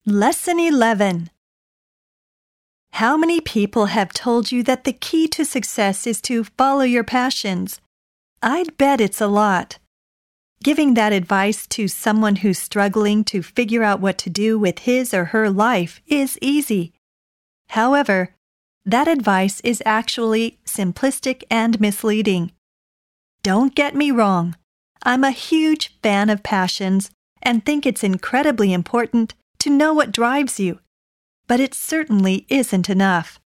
Lesson 11. How many people have told you that the key to success is to follow your passions? I'd bet it's a lot. Giving that advice to someone who's struggling to figure out what to do with his or her life is easy. However, that advice is actually simplistic and misleading. Don't get me wrong. I'm a huge fan of passions and think it's incredibly important to know what drives you. But it certainly isn't enough.